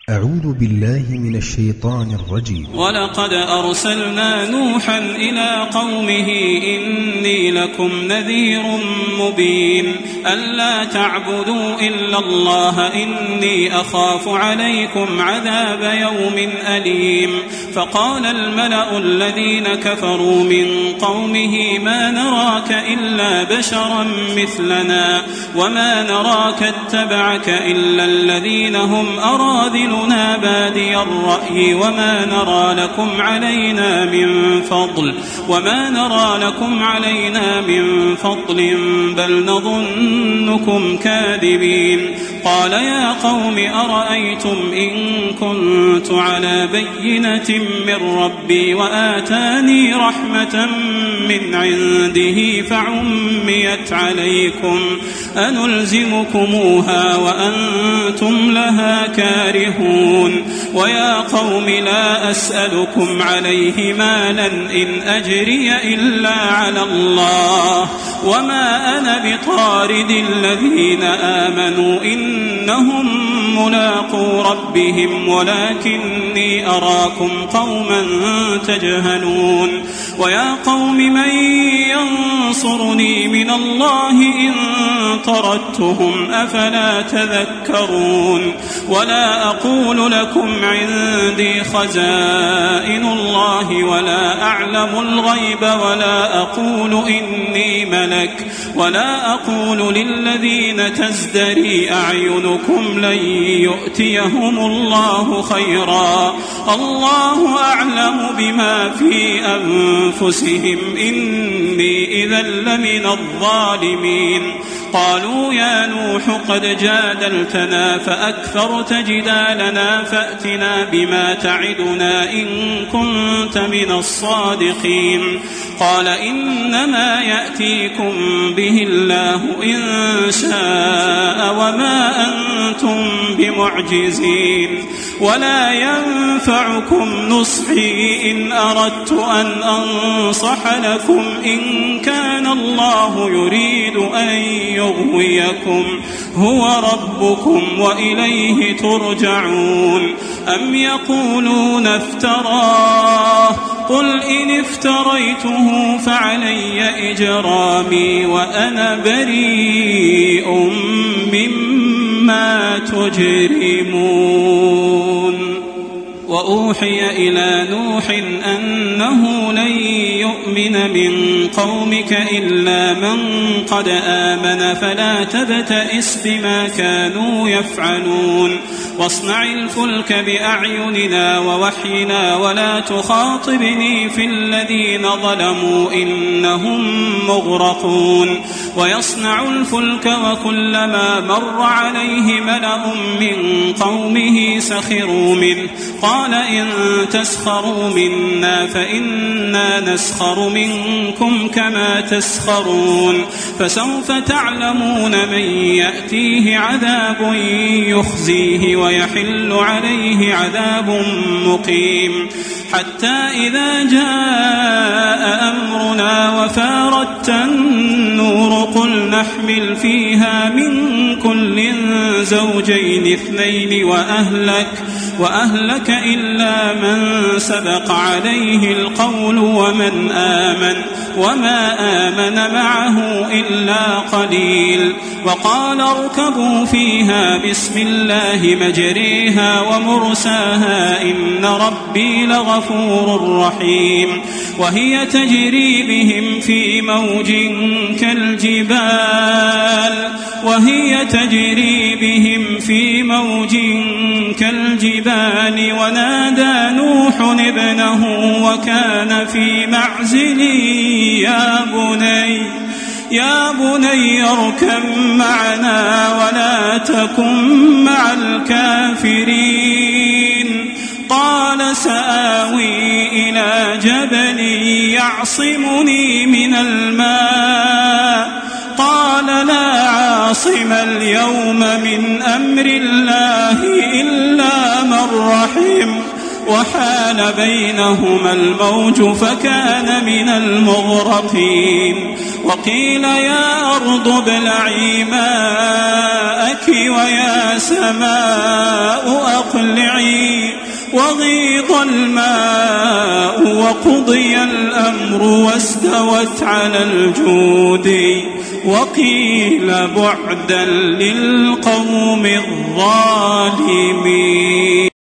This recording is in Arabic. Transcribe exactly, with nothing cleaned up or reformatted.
أعوذ بالله من الشيطان الرجيم. ولقد أرسلنا نوحا إلى قومه إني لكم نذير مبين ألا تعبدوا إلا الله إني أخاف عليكم عذاب يوم أليم. فقال الملأ الذين كفروا من قومه ما نراك إلا بشرا مثلنا وما نراك اتبعك إلا الذين هم أراذلنا بادي الرأي وما نرى لكم علينا من فضل وما نرى لكم علينا من فضل بل نظنكم كاذبين. قال يا قوم أرأيتم إن كنت على بينة من ربي وآتاني رحمة من عنده فعميت عليكم أنلزمكموها وأنتم لها كارهون. ويا قوم لا أسألكم عليه مالا إن أجري إلا على الله وما أنا بطارد الذين آمنوا إنهم ملاقو ربهم ولكني أراكم قوما تجهلون. ويا قوم من ينصرني من الله إن طردتهم أفلا تذكرون. ولا أقول لكم عندي خزائن الله ولا أعلم الغيب ولا أقول إني ملك ولا أقول للذين تزدري أعينكم لن يؤتيهم الله خيرا الله أعلم بما في أنفسهم إني إذا لمن الظالمين. قالوا يا نوح قد جادلتنا فأكثرت جدالنا فأتنا بما تعدنا إن كنت من الصادقين. قال إنما يأتيكم به الله إن شاء وما أنتم بمعجزين ولا ينفعكم نصحي إن أردت أن أنصح لكم إن كان الله يريد أن يغويكم هو ربكم وإليه ترجعون. أم يقولون افتراه قل إن افتريته فعلي إجرامي وأنا بريء مما تجرمون. وأوحي إلى نوح أنه لن يؤمن من قومك إلا من قد آمن فلا تبتئس بما كانوا يفعلون. واصنع الفلك بأعيننا ووحينا ولا تخاطبني في الذين ظلموا إنهم مغرقون. ويصنع الفلك وكلما مر عليه ملأ من قومه سخروا منه قال إن تسخروا منا فإنا نسخر منكم كما تسخرون. فسوف تعلمون من يأتيه عذاب يخزيه ويحل عليه عذاب مقيم. حتى إذا جاء أمرنا وفارت النور قل نحمل فيها من كل زوجين اثنين وأهلك وأهلك إلا من سبق عليه القول ومن آمن وما آمن معه إلا قليل. وقال اركبوا فيها بسم الله مجريها ومرساها إن ربي لغفور رحيم. وهي تجري بهم في موج كالجبال وهي تجري بهم في موج كالجبال ونادى نوح ابنه وكان في معزل يا بني يا بني اركب معنا ولا تكن مع الكافرين. قال سآوي إلى جبل يعصمني من الماء قال لا عاصم اليوم من أمر الله إلا من رحم وحال بينهما الموج فكان من المغرقين. وقيل يا أرض ابلعي ماءك ويا سماء أقلعي وغيض الماء وقضي الأمر واستوت على الجود وقيل بعدا للقوم الظالمين.